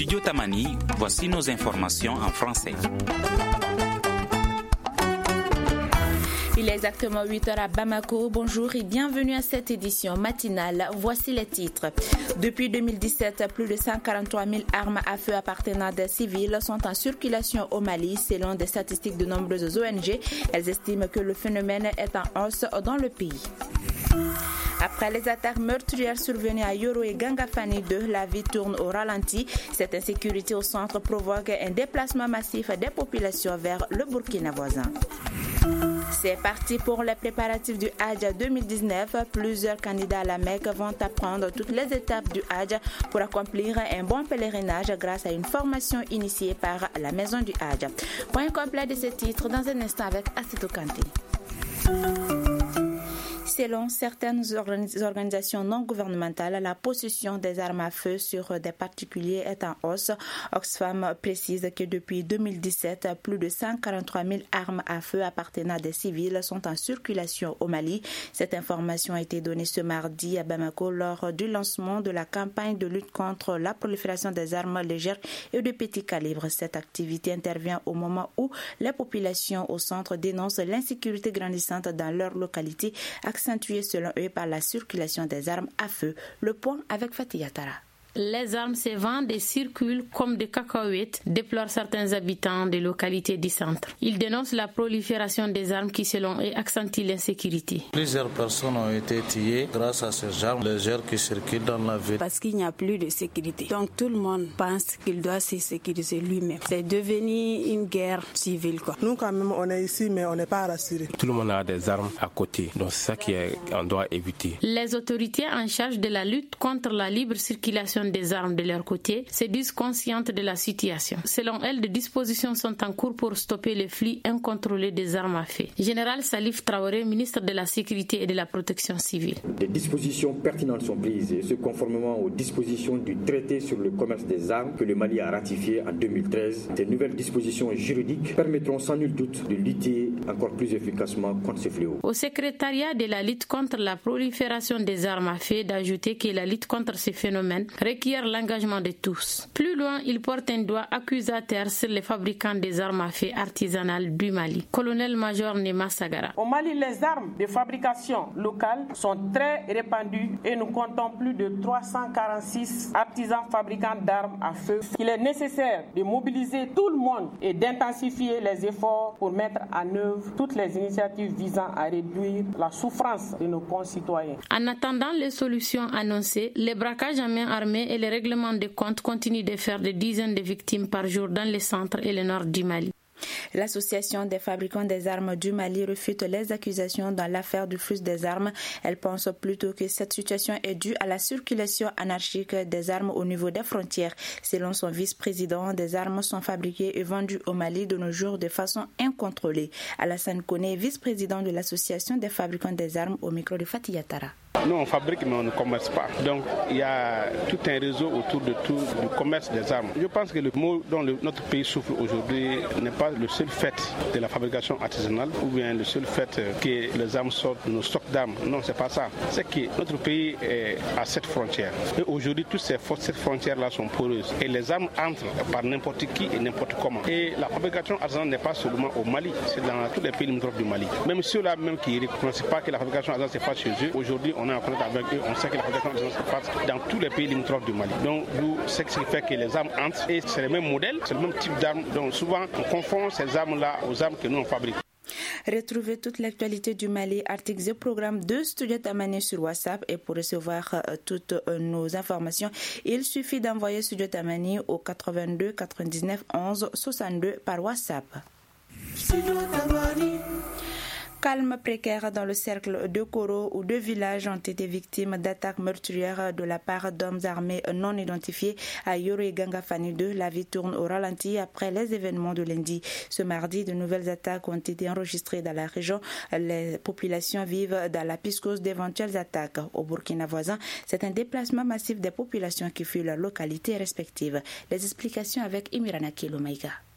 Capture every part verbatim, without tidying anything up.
Studio Tamani, voici nos informations en français. Il est exactement huit heures à Bamako. Bonjour et bienvenue à cette édition matinale. Voici les titres. Depuis deux mille dix-sept, plus de cent quarante-trois mille armes à feu appartenant à des civils sont en circulation au Mali, selon des statistiques de nombreuses O N G. Elles estiment que le phénomène est en hausse dans le pays. Après les attaques meurtrières survenues à Yoro et Gangafani deux, la vie tourne au ralenti. Cette insécurité au centre provoque un déplacement massif des populations vers le Burkina voisin. C'est parti pour les préparatifs du Hajj deux mille dix-neuf. Plusieurs candidats à la Mecque vont apprendre toutes les étapes du Hajj pour accomplir un bon pèlerinage grâce à une formation initiée par la Maison du Hajj. Point complet de ce titre dans un instant avec Asito Kanté. Selon certaines organisations non gouvernementales, la possession des armes à feu sur des particuliers est en hausse. Oxfam précise que depuis deux mille dix-sept, plus de cent quarante-trois mille armes à feu appartenant à des civils sont en circulation au Mali. Cette information a été donnée ce mardi à Bamako lors du lancement de la campagne de lutte contre la prolifération des armes légères et de petit calibre. Cette activité intervient au moment où les populations au centre dénoncent l'insécurité grandissante dans leur localité, accentuée selon eux par la circulation des armes à feu. Le point avec Fatih Yatara. Les armes se vendent et circulent comme des cacahuètes, déplorent certains habitants des localités du centre. Ils dénoncent la prolifération des armes qui, selon eux, accentue l'insécurité. Plusieurs personnes ont été tuées grâce à ces armes légères qui circulent dans la ville. Parce qu'il n'y a plus de sécurité. Donc tout le monde pense qu'il doit se sécuriser lui-même. C'est devenu une guerre civile, quoi. Nous, quand même, on est ici, mais on n'est pas rassurés. Tout le monde a des armes à côté. Donc c'est ça qu'on doit éviter. Les autorités en charge de la lutte contre la libre circulation des armes de leur côté se disent conscientes de la situation. Selon elles, des dispositions sont en cours pour stopper le flux incontrôlé des armes à feu. Général Salif Traoré, ministre de la Sécurité et de la Protection civile. Des dispositions pertinentes sont prises et ce conformément aux dispositions du traité sur le commerce des armes que le Mali a ratifié en deux mille treize. Ces nouvelles dispositions juridiques permettront sans nul doute de lutter encore plus efficacement contre ce fléau. Au secrétariat de la lutte contre la prolifération des armes à feu d'ajouter que la lutte contre ces phénomènes requiert l'engagement de tous. Plus loin, il porte un doigt accusateur sur les fabricants des armes à feu artisanales du Mali. Colonel-major Nema Sagara. Au Mali, les armes de fabrication locale sont très répandues et nous comptons plus de trois cent quarante-six artisans fabricants d'armes à feu. Il est nécessaire de mobiliser tout le monde et d'intensifier les efforts pour mettre en œuvre toutes les initiatives visant à réduire la souffrance de nos concitoyens. En attendant les solutions annoncées, les braquages à main armée et les règlements de compte continuent de faire des dizaines de victimes par jour dans le centre et le nord du Mali. L'Association des fabricants des armes du Mali réfute les accusations dans l'affaire du flux des armes. Elle pense plutôt que cette situation est due à la circulation anarchique des armes au niveau des frontières. Selon son vice-président, des armes sont fabriquées et vendues au Mali de nos jours de façon incontrôlée. Alassane Koné, vice-président de l'Association des fabricants des armes, au micro de Fatih Yatara. Nous, on fabrique, mais on ne commerce pas. Donc, il y a tout un réseau autour de tout du commerce des armes. Je pense que le mot dont le, notre pays souffre aujourd'hui n'est pas le seul fait de la fabrication artisanale ou bien le seul fait que les armes sortent de nos stocks d'armes. Non, c'est pas ça. C'est que notre pays est à cette frontière. Et aujourd'hui, toutes ces, ces frontières-là sont poreuses. Et les armes entrent par n'importe qui et n'importe comment. Et la fabrication artisanale n'est pas seulement au Mali, c'est dans tous les pays limitrophes du Mali. Même ceux-là même qui ne reconnaissent pas que la fabrication artisanale se passe chez eux, aujourd'hui, on est en contact avec eux, on sait que la fabrication artisanale se passe dans tous les pays limitrophes du Mali. Donc, nous, c'est ce qui fait que les armes entrent et c'est le même modèle, c'est le même type d'armes. Donc, souvent, on confond ces armes-là aux armes que nous on fabrique. Retrouvez toute l'actualité du Mali, articles et programmes de Studio Tamani sur WhatsApp et pour recevoir euh, toutes euh, nos informations, il suffit d'envoyer Studio Tamani au quatre-vingt-deux quatre-vingt-dix-neuf onze soixante-deux par WhatsApp. Studio Tamani. Calme précaire dans le cercle de Koro où deux villages ont été victimes d'attaques meurtrières de la part d'hommes armés non identifiés à Yoro et Gangafani deux. La vie tourne au ralenti après les événements de lundi. Ce mardi, de nouvelles attaques ont été enregistrées dans la région. Les populations vivent dans la psychose d'éventuelles attaques. Au Burkina voisin, c'est un déplacement massif des populations qui fuient leurs localités respectives. Les explications avec Imirana Kilomaïga.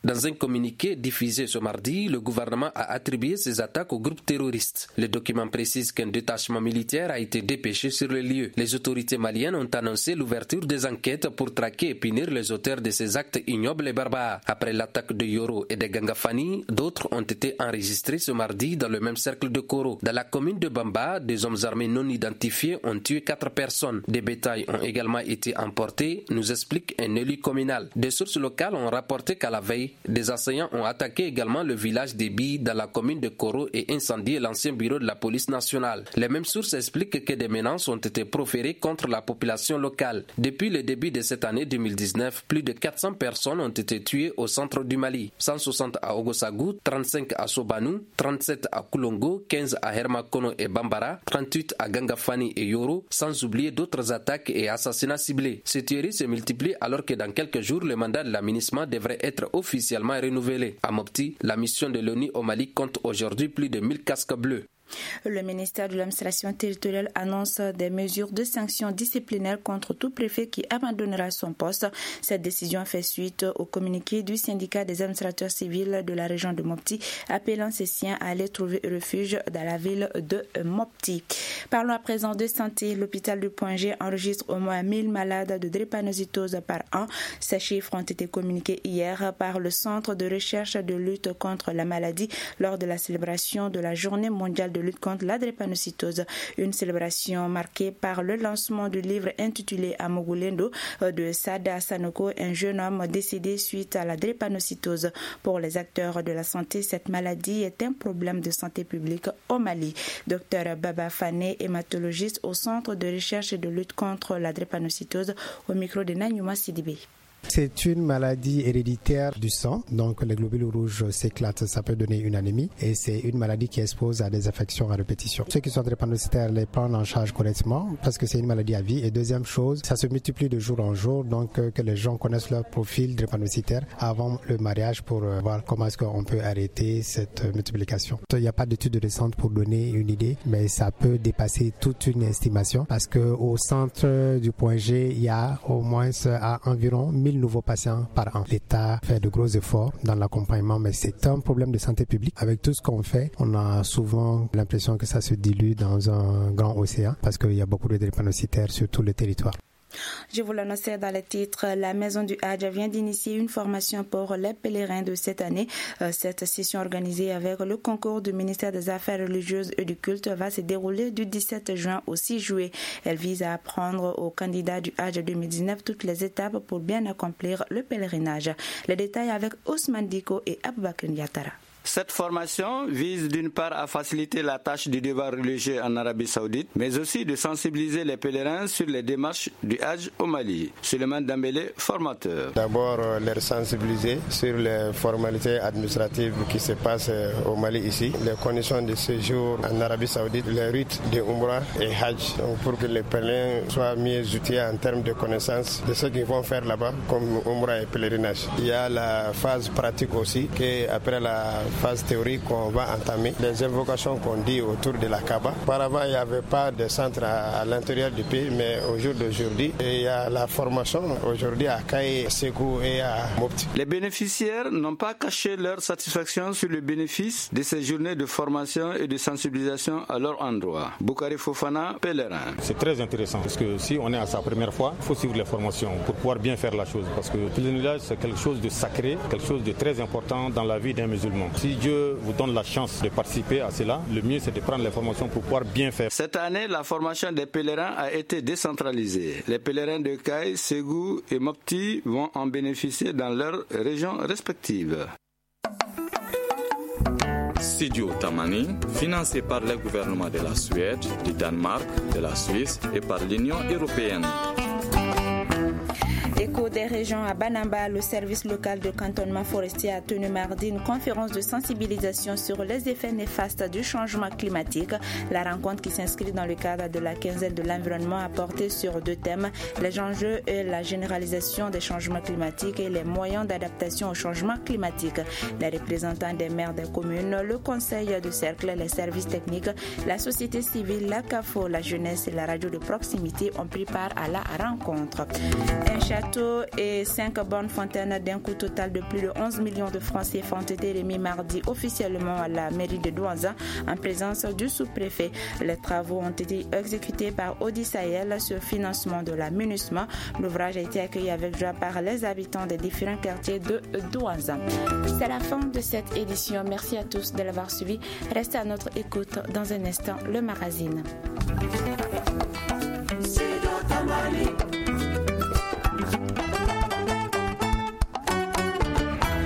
Dans un communiqué diffusé ce mardi, le gouvernement a attribué ces attaques aux groupes terroristes. Le document précise qu'un détachement militaire a été dépêché sur le lieu. Les autorités maliennes ont annoncé l'ouverture des enquêtes pour traquer et punir les auteurs de ces actes ignobles et barbares. Après l'attaque de Yoro et de Gangafani, d'autres ont été enregistrés ce mardi dans le même cercle de Koro. Dans la commune de Bamba, des hommes armés non identifiés ont tué quatre personnes. Des bétails ont également été emportés, nous explique un élu communal. Des sources locales ont rapporté qu'à la veille, des assaillants ont attaqué également le village des Billes dans la commune de Koro et incendié l'ancien bureau de la police nationale. Les mêmes sources expliquent que des menaces ont été proférées contre la population locale. Depuis le début de cette année deux mille dix-neuf, plus de quatre cents personnes ont été tuées au centre du Mali. cent soixante à Ogosagou, trente-cinq à Sobanou, trente-sept à Koulongo, quinze à Hermakono et Bambara, trente-huit à Gangafani et Yoro, sans oublier d'autres attaques et assassinats ciblés. Ces tueries se multiplient alors que dans quelques jours, le mandat de l'aménagement devrait être officiellement renouvelé. À Mopti, la mission de l'ONU au Mali compte aujourd'hui plus de mille casques bleus. Le ministère de l'administration territoriale annonce des mesures de sanctions disciplinaires contre tout préfet qui abandonnera son poste. Cette décision fait suite au communiqué du syndicat des administrateurs civils de la région de Mopti, appelant ses siens à aller trouver refuge dans la ville de Mopti. Parlons à présent de santé. L'hôpital du Point G enregistre au moins mille malades de drépanocytose par an. Ces chiffres ont été communiqués hier par le Centre de recherche de lutte contre la maladie lors de la célébration de la Journée mondiale de lutte contre la drépanocytose, une célébration marquée par le lancement du livre intitulé Amogulendo de Sada Sanoko, un jeune homme décédé suite à la drépanocytose. Pour les acteurs de la santé, cette maladie est un problème de santé publique au Mali. Docteur Baba Fane, hématologiste au Centre de recherche et de lutte contre la drépanocytose, au micro de Nanyuma Sidibé. C'est une maladie héréditaire du sang, donc les globules rouges s'éclatent, ça peut donner une anémie et c'est une maladie qui expose à des infections à répétition. Ceux qui sont drépanocytaires les prennent en charge correctement parce que c'est une maladie à vie et deuxième chose, ça se multiplie de jour en jour, donc euh, que les gens connaissent leur profil drépanocytaire avant le mariage pour euh, voir comment est-ce qu'on peut arrêter cette euh, multiplication. Il n'y a pas d'études récentes pour donner une idée, mais ça peut dépasser toute une estimation parce qu'au centre du Point G, il y a au moins à environ mille nouveaux patients par an. L'État fait de gros efforts dans l'accompagnement, mais c'est un problème de santé publique. Avec tout ce qu'on fait, on a souvent l'impression que ça se dilue dans un grand océan parce qu'il y a beaucoup de drépanocytaires sur tout le territoire. Je vous l'annonçais dans les titres, la Maison du Hadj vient d'initier une formation pour les pèlerins de cette année. Cette session organisée avec le concours du ministère des Affaires religieuses et du culte va se dérouler du dix-sept juin au six juillet. Elle vise à apprendre aux candidats du Hadj deux mille dix-neuf toutes les étapes pour bien accomplir le pèlerinage. Les détails avec Ousmane Diko et Aboubakar Yattara. Cette formation vise d'une part à faciliter la tâche du devoir religieux en Arabie Saoudite, mais aussi de sensibiliser les pèlerins sur les démarches du Hadj au Mali. Suleiman Dambélé, formateur. D'abord, les sensibiliser sur les formalités administratives qui se passent au Mali ici, les conditions de séjour en Arabie Saoudite, les rites de Umrah et Hajj, donc pour que les pèlerins soient mieux outillés en termes de connaissances de ce qu'ils vont faire là-bas, comme Umrah et pèlerinage. Il y a la phase pratique aussi, qui après la phase théorique qu'on va entamer, les invocations qu'on dit autour de la Kaaba. Auparavant, il n'y avait pas de centre à, à l'intérieur du pays, mais au jour d'aujourd'hui, il y a la formation aujourd'hui à Kaye, Ségou et à Mopti. Les bénéficiaires n'ont pas caché leur satisfaction sur le bénéfice de ces journées de formation et de sensibilisation à leur endroit. Boukari Fofana, pèlerin. C'est très intéressant parce que si on est à sa première fois, il faut suivre les formations pour pouvoir bien faire la chose parce que le pèlerinage, c'est quelque chose de sacré, quelque chose de très important dans la vie d'un musulman. Si Dieu vous donne la chance de participer à cela, le mieux c'est de prendre les formations pour pouvoir bien faire. Cette année, la formation des pèlerins a été décentralisée. Les pèlerins de Kaye, Ségou et Mopti vont en bénéficier dans leurs régions respectives. Studio Tamani, financé par le gouvernement de la Suède, du Danemark, de la Suisse et par l'Union européenne. Écho des régions à Banamba, le service local de cantonnement forestier a tenu mardi une conférence de sensibilisation sur les effets néfastes du changement climatique. La rencontre qui s'inscrit dans le cadre de la quinzaine de l'environnement a porté sur deux thèmes, les enjeux et la généralisation des changements climatiques et les moyens d'adaptation au changement climatique. Les représentants des maires des communes, le conseil de cercle, les services techniques, la société civile, la C A F O, la jeunesse et la radio de proximité ont pris part à la rencontre. Un château et cinq bornes fontaines d'un coût total de plus de onze millions de francs C F A ont été remis mardi officiellement à la mairie de Douarnenez en présence du sous-préfet. Les travaux ont été exécutés par Audi Sahel sur financement de la MINUSMA. L'ouvrage a été accueilli avec joie par les habitants des différents quartiers de Douarnenez. C'est la fin de cette édition. Merci à tous de l'avoir suivi. Restez à notre écoute dans un instant, le magazine.